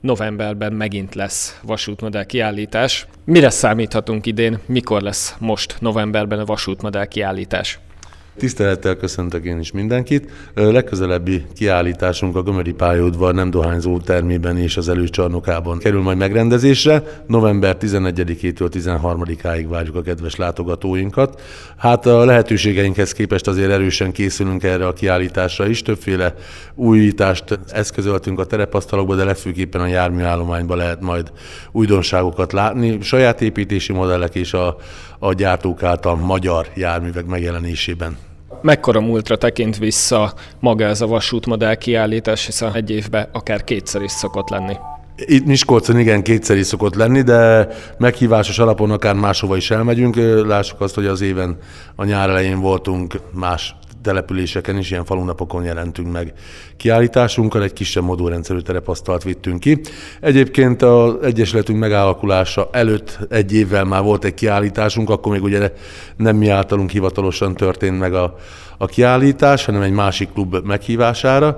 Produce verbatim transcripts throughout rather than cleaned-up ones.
novemberben megint lesz vasútmodell kiállítás. Mire számíthatunk idén, mikor lesz most novemberben a vasútmodell kiállítás? Tisztelettel köszöntök én is mindenkit. Legközelebbi kiállításunk a Gömöri pályaudvar nem dohányzó termében és az előcsarnokában kerül majd megrendezésre. november tizenegyedikétől tizenharmadikáig várjuk a kedves látogatóinkat. Hát a lehetőségeinkhez képest azért erősen készülünk erre a kiállításra is. Többféle újítást eszközöltünk a terepasztalokba, de legfőképpen a járműállományban lehet majd újdonságokat látni. Saját építési modellek és a, a gyártók által magyar járművek megjelenésében. Mekkora múltra tekint vissza maga ez a vasútmodell kiállítás, hiszen egy évben akár kétszer is szokott lenni? Itt Miskolcon igen, kétszer is szokott lenni, de meghívásos alapon akár máshova is elmegyünk. Lássuk azt, hogy az éven a nyár elején voltunk más településeken is, ilyen falunapokon jelentünk meg kiállításunkkal, egy kisebb modulrendszerű terepasztalt vittünk ki. Egyébként az egyesületünk megalakulása előtt egy évvel már volt egy kiállításunk, akkor még ugye nem mi általunk hivatalosan történt meg a, a kiállítás, hanem egy másik klub meghívására,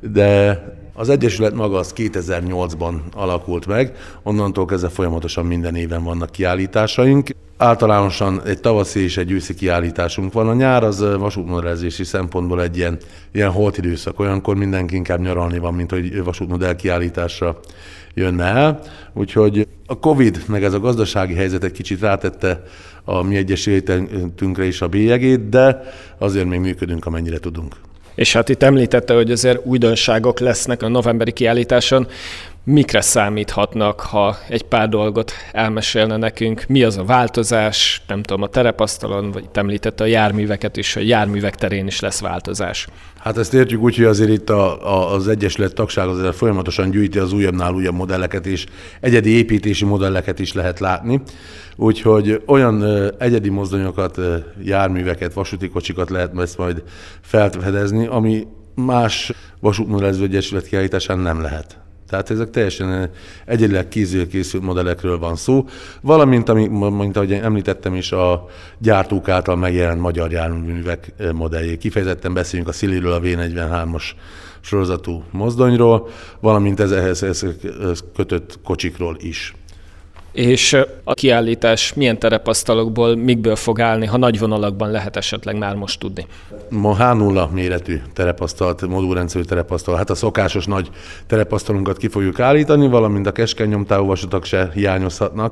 de az egyesület maga az kétezer-nyolcban alakult meg, onnantól kezdve folyamatosan minden éven vannak kiállításaink. Általánosan egy tavaszi és egy őszi kiállításunk van. A nyár az vasútmodellezési szempontból egy ilyen, ilyen holt időszak, olyankor mindenki inkább nyaralni van, mint hogy vasútmodell kiállításra jönne el. Úgyhogy a Covid meg ez a gazdasági helyzet egy kicsit rátette a mi egyesületünkre is a bélyegét, de azért még működünk, amennyire tudunk. És hát itt említette, hogy azért újdonságok lesznek a novemberi kiállításon. Mikre számíthatnak, ha egy pár dolgot elmesélne nekünk? Mi az a változás? Nem tudom, a terepasztalon, vagy itt említette a járműveket is, a járművek terén is lesz változás. Hát ezt értjük úgy, hogy azért itt a, a, az Egyesület tagság azért folyamatosan gyűjti az újabbnál újabb modelleket, és egyedi építési modelleket is lehet látni. Úgyhogy olyan ö, egyedi mozdonyokat, ö, járműveket, vasúti kocsikat lehet ezt majd felfedezni, ami más vasútmodellező egyesület kiállításán nem lehet. Tehát ezek teljesen egyedileg kézzel készült modellekről van szó, valamint, mint ahogy említettem is, a gyártók által megjelent magyar járművek modelljé. Kifejezetten beszélünk a Sziliről, a vé negyvenhármas sorozatú mozdonyról, valamint ezekhez kötött kocsikról is. És a kiállítás milyen terepasztalokból, mikből fog állni, ha nagy vonalakban lehet esetleg már most tudni? Ma há nulla méretű terepasztalt, modulrendszerű terepasztal, hát a szokásos nagy terepasztalunkat ki fogjuk állítani, valamint a keskeny nyomtávú vasutak se hiányozhatnak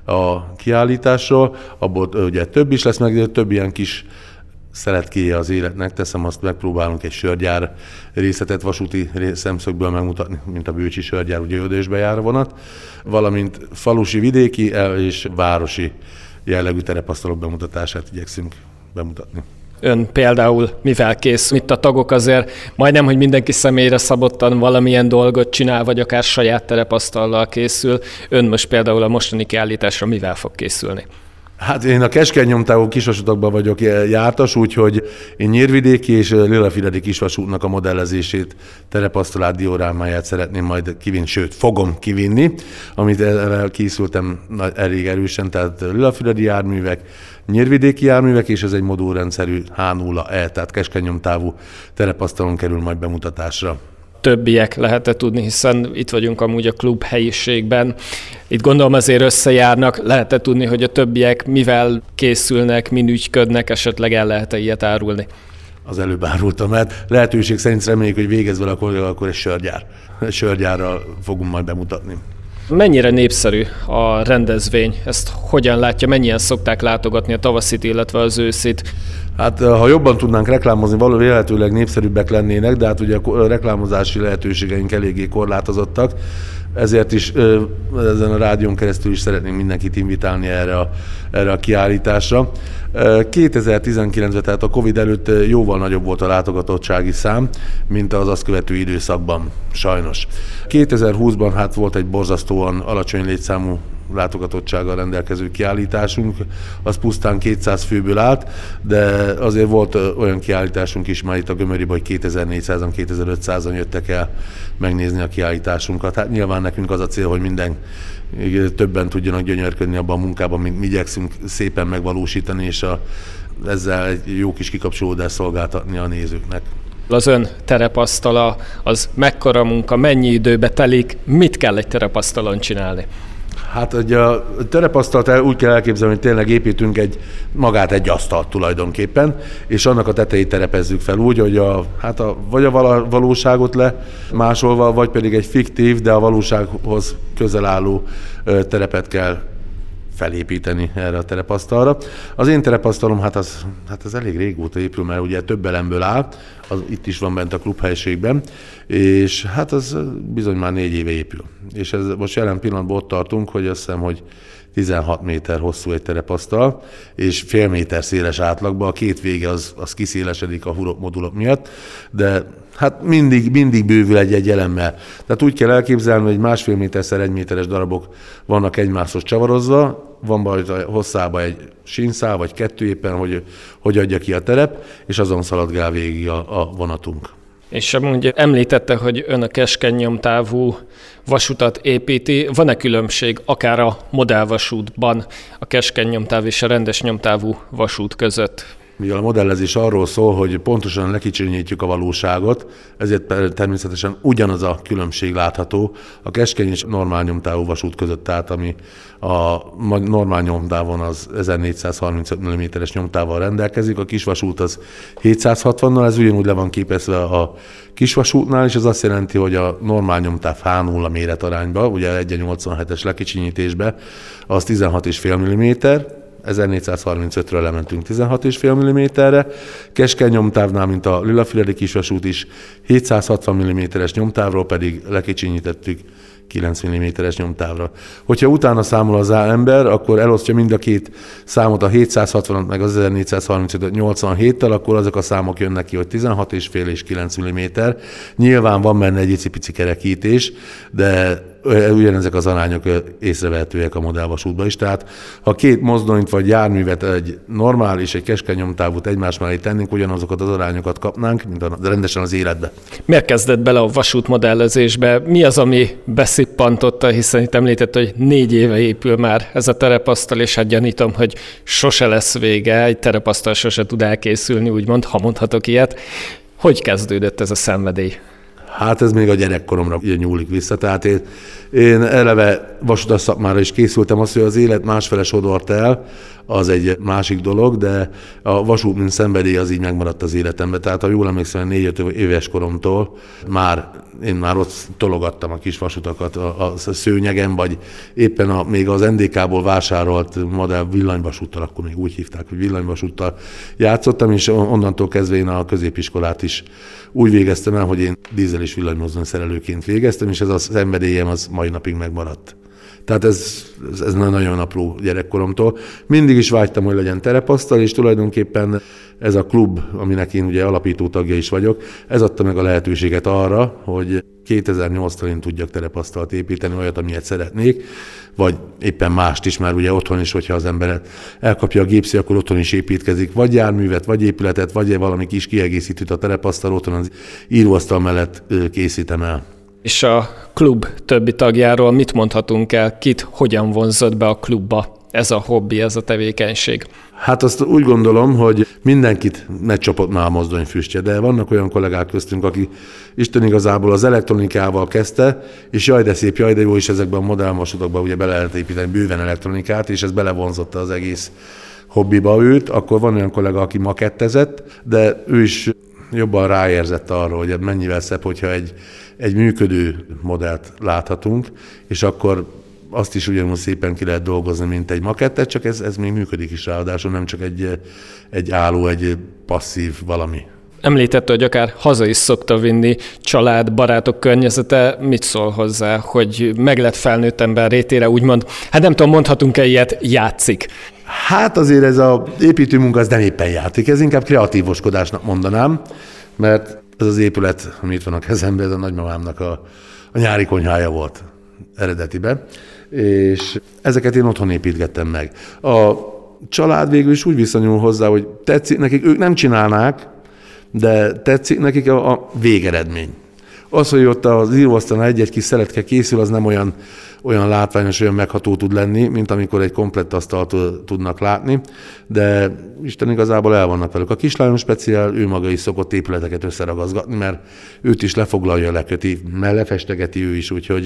a kiállításról, abból ugye több is lesz, meg több ilyen kis szeretkéje az életnek, teszem azt, megpróbálunk egy sörgyár részletet vasúti szemszögből megmutatni, mint a Bőcsi sörgyár, ugye Ödösbe jár a vonat, valamint falusi, vidéki és városi jellegű terepasztalok bemutatását igyekszünk bemutatni. Ön például mivel készül? Itt a tagok azért majdnem, hogy mindenki személyre szabottan valamilyen dolgot csinál, vagy akár saját terepasztallal készül. Ön most például a mostani kiállításra mivel fog készülni? Hát én a keskeny nyomtávú kisvasutakban vagyok jártas, úgyhogy én Nyírvidéki és Lillafüredi kisvasútnak a modellezését, terepasztalát, diorámáját szeretném majd kivinni, sőt, fogom kivinni, amit erre készültem elég erősen, tehát Lillafüredi járművek, Nyírvidéki járművek, és ez egy modulrendszerű há nulla e, tehát keskeny nyomtávú terepasztalon kerül majd bemutatásra. Többiek lehet-e tudni, hiszen itt vagyunk amúgy a klub helyiségben. Itt gondolom azért összejárnak, lehet-e tudni, hogy a többiek mivel készülnek, min ügyködnek, esetleg el lehet-e ilyet árulni? Az előbb árultam, mert lehetőség szerint reméljük, hogy végez vele, akkor, akkor egy sörgyár. Egy sörgyárral fogunk majd bemutatni. Mennyire népszerű a rendezvény? Ezt hogyan látja? Mennyien szokták látogatni a tavaszit, illetve az őszit? Hát ha jobban tudnánk reklámozni, való lehetőleg népszerűbbek lennének, de hát ugye a reklámozási lehetőségeink eléggé korlátozottak. Ezért is ezen a rádión keresztül is szeretnénk mindenkit invitálni erre a, erre a kiállításra. kétezer-tizenkilencben, tehát a Covid előtt jóval nagyobb volt a látogatottsági szám, mint az azt követő időszakban, sajnos. kétezer-húszban hát volt egy borzasztóan alacsony létszámú látogatottsággal rendelkező kiállításunk, az pusztán kétszáz főből állt, de azért volt olyan kiállításunk is már itt a Gömöriben, hogy kétezer-négyszázan, kétezer-ötszázan jöttek el megnézni a kiállításunkat. Hát nyilván nekünk az a cél, hogy minden többen tudjanak gyönyörködni abban a munkában, mint mi igyekszünk szépen megvalósítani, és a, ezzel egy jó kis kikapcsolódást szolgáltatni a nézőknek. Az ön terepasztala, az mekkora munka, mennyi időbe telik, mit kell egy terepasztalon csinálni? Hát ugye a terepasztalt úgy kell elképzelni, hogy tényleg építünk egy, magát egy asztalt tulajdonképpen, és annak a tetejét terepezzük fel úgy, hogy a, hát a, vagy a valóságot le másolva, vagy pedig egy fiktív, de a valósághoz közel álló terepet kell felépíteni erre a terepasztalra. Az én terepasztalom, hát az, hát az elég régóta épül, mert ugye több elemből áll, az itt is van bent a klubhelyiségben, és hát az bizony már négy éve épül. És ez most jelen pillanatban ott tartunk, hogy azt hiszem, hogy tizenhat méter hosszú egy terepasztal, és fél méter széles átlagban, a két vége az, az kiszélesedik a hurokmodulok miatt, de hát mindig, mindig bővül egy-egy elemmel. Tehát úgy kell elképzelni, hogy másfél méterszer egy méteres darabok vannak egymáshoz csavarozva, van bajta hosszában egy sínszál, vagy kettő éppen, hogy, hogy adja ki a terep, és azon szaladgál végig a, a vonatunk. És amúgy említette, hogy ön a keskeny nyomtávú vasutat építi. Van-e különbség akár a modellvasútban a keskeny nyomtáv és a rendes nyomtávú vasút között? Mivel a modellezés arról szól, hogy pontosan lekicsinyítjük a valóságot, ezért természetesen ugyanaz a különbség látható a keskeny és normál nyomtávú vasút között, tehát ami a normál nyomtávon az ezernégyszázharmincöt milliméteres nyomtával rendelkezik, a kisvasút az hétszázhatvannal, ez ugyanúgy le van képezve a kisvasútnál, és ez azt jelenti, hogy a normál nyomtáv há nulla méretarányba, ugye egy nyolcvanhetes lekicsinyítésbe, az tizenhat egész öt milliméter, ezernégyszázharmincötről lementünk tizenhat egész öt milliméterre, keskeny nyomtávnál, mint a lilafüredi kisvasút is, hétszázhatvan milliméteres nyomtávról pedig lekicsinyítettük kilenc milliméteres nyomtávra. Hogyha utána számol az ember, akkor elosztja mind a két számot, a hétszázhatvanat meg az ezernégyszázharmincötöt nyolcvanhéttel, akkor azok a számok jönnek ki, hogy tizenhat egész öt és kilenc milliméter. Nyilván van benne egy icipici kerekítés, de ugyanezek az arányok észrevehetőek a modellvasútban is. Tehát ha két mozdonyt vagy járművet, egy normál és egy keskeny nyomtávút egymás mellé tennénk, ugyanazokat az arányokat kapnánk, mint a, rendesen az életbe. Miért kezdett bele a vasútmodellezésbe? Mi az, ami beszippantotta, hiszen itt említett, hogy négy éve épül már ez a terepasztal, és hát gyanítom, hogy sose lesz vége, egy terepasztal sose tud elkészülni, úgymond, ha mondhatok ilyet. Hogy kezdődött ez a szenvedély? Hát ez még a gyerekkoromra nyúlik vissza, tehát én, én eleve vasutas szakmára is készültem, azt, hogy az élet másfele sodort el, az egy másik dolog, de a vasút, mint szenvedély, az így megmaradt az életemben. Tehát ha jól emlékszem, négy-öt éves koromtól már én már ott tologattam a kis vasutakat a, a szőnyegen, vagy éppen a, még az en dé ká-ból vásárolt modell villanyvasúttal, akkor még úgy hívták, hogy villanyvasúttal játszottam, és onnantól kezdve én a középiskolát is úgy végeztem el, hogy én dízel és villanymozdony szerelőként végeztem, és ez a szenvedélyem az mai napig megmaradt. Tehát ez, ez nagyon apró gyerekkoromtól. Mindig is vágytam, hogy legyen terepasztal, és tulajdonképpen ez a klub, aminek én ugye alapító tagja is vagyok, ez adta meg a lehetőséget arra, hogy kétezer-nyolctól én tudjak terepasztalt építeni, olyat, amilyet szeretnék, vagy éppen mást is, már ugye otthon is, hogyha az ember elkapja a gépszi, akkor otthon is építkezik, vagy járművet, vagy épületet, vagy valami kis kiegészítőt a terepasztal, otthon az íróasztal mellett készítem el. És a klub többi tagjáról mit mondhatunk el, kit hogyan vonzott be a klubba ez a hobbi, ez a tevékenység? Hát azt úgy gondolom, hogy mindenkit megcsapott már a mozdonyfüstje, de vannak olyan kollégák köztünk, aki Isten igazából az elektronikával kezdte, és jaj de szép, jaj de jó is ezekben a modellvasutokban ugye bele lehet építeni bőven elektronikát, és ez belevonzotta az egész hobbiba őt. Akkor van olyan kollega, aki makettezett, de ő is jobban ráérzett arra, hogy mennyivel szebb, hogyha egy, egy működő modellt láthatunk, és akkor azt is ugyanúgy szépen ki lehet dolgozni, mint egy makettet, csak ez, ez még működik is ráadásul, nem csak egy, egy álló, egy passzív valami. Említette, hogy akár haza is szokta vinni, család, barátok környezete, mit szól hozzá, hogy meg lett felnőtt ember rétére, úgymond, hát nem tudom, mondhatunk-e ilyet, játszik? Hát azért ez az építőmunka, ez nem éppen játék, ez inkább kreatívoskodásnak mondanám, mert ez az épület, ami itt van a kezemben, ez a nagymamámnak a, a nyári konyhája volt eredetiben, és ezeket én otthon építgettem meg. A család végül is úgy viszonyul hozzá, hogy tetszik nekik, ők nem csinálnák, de tetszik nekik a, a végeredmény. Az, hogy ott az íróasztalon egy-egy kis szeletke készül, az nem olyan, olyan látványos, olyan megható tud lenni, mint amikor egy komplett asztalt tudnak látni, de Isten igazából el vannak velük. A kislányom speciál, ő maga is szokott épületeket összeragazgatni, mert őt is lefoglalja, leköti, mert lefestegeti ő is, úgyhogy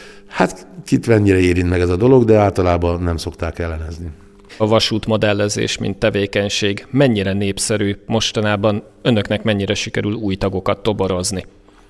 hát kit mennyire érint meg ez a dolog, de általában nem szokták ellenezni. A vasútmodellezés, mint tevékenység mennyire népszerű mostanában? Önöknek mennyire sikerül új tagokat toborozni?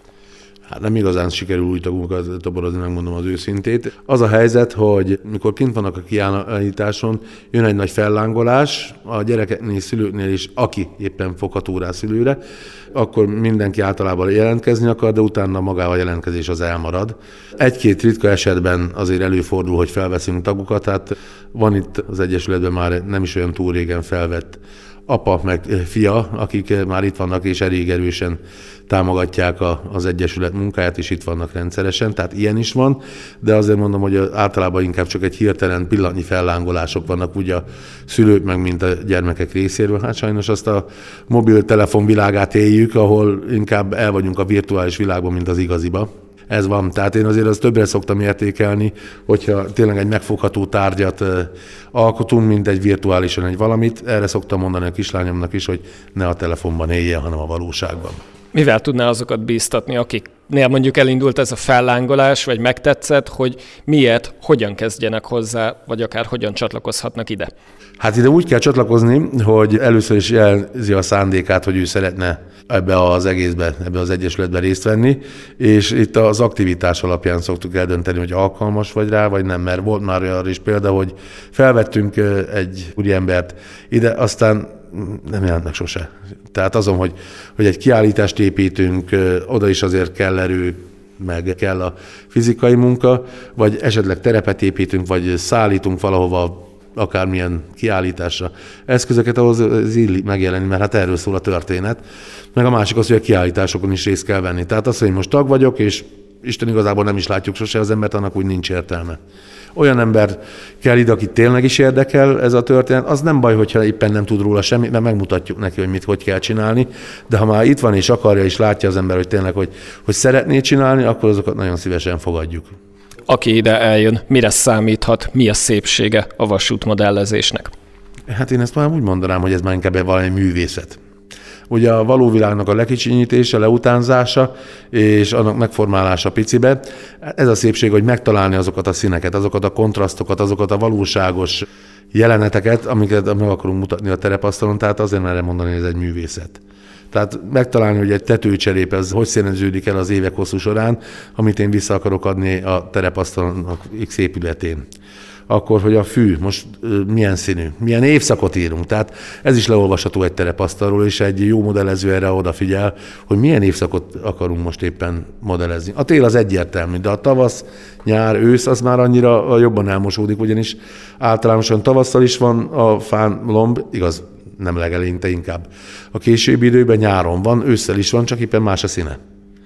Hát nem igazán sikerül új tagokat toborozni, megmondom az őszintét. Az a helyzet, hogy mikor kint vannak a kiállításon, jön egy nagy fellángolás, a gyerekeknél, szülőknél is, aki éppen fogható rá szülőre, akkor mindenki általában jelentkezni akar, de utána maga a jelentkezés az elmarad. Egy-két ritka esetben azért előfordul, hogy felveszünk tagokat, tehát van itt az Egyesületben már nem is olyan túl régen felvett apa meg fia, akik már itt vannak és elég erősen támogatják a, az Egyesület munkáját, és itt vannak rendszeresen, tehát ilyen is van, de azért mondom, hogy általában inkább csak egy hirtelen pillanatnyi fellángolások vannak, úgy a szülők meg, mint a gyermekek részéről. Hát sajnos azt a mobiltelefon világát éljük, ahol inkább el vagyunk a virtuális világban, mint az igaziba. Ez van. Tehát én azért azt többre szoktam értékelni, hogyha tényleg egy megfogható tárgyat alkotunk, mint egy virtuálisan egy valamit. Erre szoktam mondani a kislányomnak is, hogy ne a telefonban éljen, hanem a valóságban. Mivel tudná azokat bíztatni, akiknél mondjuk elindult ez a fellángolás, vagy megtetszett, hogy miért, hogyan kezdjenek hozzá, vagy akár hogyan csatlakozhatnak ide? Hát ide úgy kell csatlakozni, hogy először is jelzi a szándékát, hogy ő szeretne ebbe az egészbe, ebbe az egyesületbe részt venni, és itt az aktivitás alapján szoktuk eldönteni, hogy alkalmas vagy rá, vagy nem, mert volt már olyan is példa, hogy felvettünk egy úriembert ide, aztán nem jelent meg sose. Tehát azon, hogy, hogy egy kiállítást építünk, oda is azért kell erő, meg kell a fizikai munka, vagy esetleg terepet építünk, vagy szállítunk valahova, akármilyen kiállításra eszközöket, ahhoz az illik megjelenni, mert hát erről szól a történet. Meg a másik az, hogy a kiállításokon is részt kell venni. Tehát az, hogy most tag vagyok, és Isten igazából nem is látjuk sose az embert, annak úgy nincs értelme. Olyan ember kell ide, akit tényleg is érdekel ez a történet, az nem baj, hogyha éppen nem tud róla semmit, mert megmutatjuk neki, hogy mit, hogy kell csinálni, de ha már itt van és akarja, és látja az ember, hogy tényleg, hogy, hogy szeretné csinálni, akkor azokat nagyon szívesen fogadjuk. Aki ide eljön, mire számíthat, mi a szépsége a vasútmodellezésnek? Hát én ezt már úgy mondanám, hogy ez már inkább valami művészet. Ugye a való világnak a lekicsinyítése, leutánzása és annak megformálása picibe. Ez a szépség, hogy megtalálni azokat a színeket, azokat a kontrasztokat, azokat a valóságos jeleneteket, amiket meg akarunk mutatni a terepasztalon, tehát azért merem mondani, hogy ez egy művészet. Tehát megtalálni, hogy egy tetőcserép, ez hogy színeződik el az évek hosszú során, amit én vissza akarok adni a terepasztalon X épületén. Akkor, hogy a fű most milyen színű, milyen évszakot írunk. Tehát ez is leolvasható egy terepasztalról, és egy jó modellező erre odafigyel, hogy milyen évszakot akarunk most éppen modellezni. A tél az egyértelmű, de a tavasz, nyár, ősz az már annyira jobban elmosódik, ugyanis általánosan tavasszal is van a fán lomb, igaz, nem legeleinte inkább. A későbbi időben nyáron van, ősszel is van, csak éppen más a színe.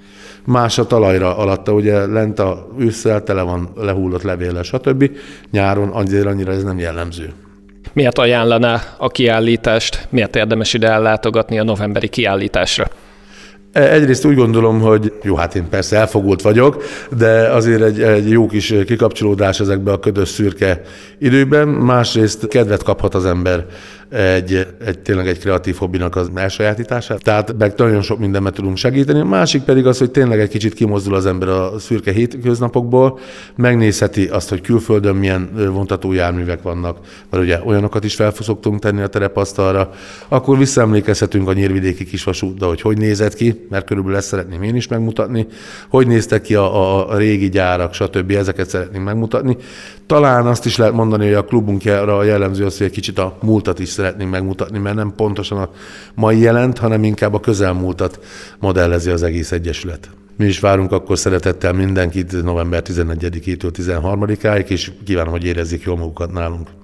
Más a talajra alatta, ugye lent a ősszel tele van lehullott levéllel, stb. Nyáron azért annyira ez nem jellemző. Miért ajánlaná a kiállítást, miért érdemes ide ellátogatni a novemberi kiállításra? Egyrészt úgy gondolom, hogy jó, hát én persze elfogult vagyok, de azért egy, egy jó kis kikapcsolódás ezekbe a ködös szürke időben. Másrészt kedvet kaphat az ember egy, egy tényleg egy kreatív hobbinak az elsajátítását. Tehát meg nagyon sok mindenben tudunk segíteni. A másik pedig az, hogy tényleg egy kicsit kimozdul az ember a szürke hétköznapokból, megnézheti azt, hogy külföldön milyen vontató járművek vannak, mert ugye olyanokat is fel szoktunk tenni a terepasztalra. Akkor visszaemlékezhetünk a nyírvidéki kisvasútra, hogy hogy nézett ki, mert körülbelül ezt szeretném én is megmutatni, hogy néztek ki a, a, a régi gyárak, stb. Ezeket szeretnénk megmutatni. Talán azt is lehet mondani, hogy a klubunkra jellemző az, hogy egy kicsit a múltat is szeretnénk megmutatni, mert nem pontosan a mai jelent, hanem inkább a közelmúltat modellezi az egész egyesület. Mi is várunk akkor szeretettel mindenkit november tizenegyedikétől tizenharmadikáig, és kívánom, hogy érezzék jól magukat nálunk.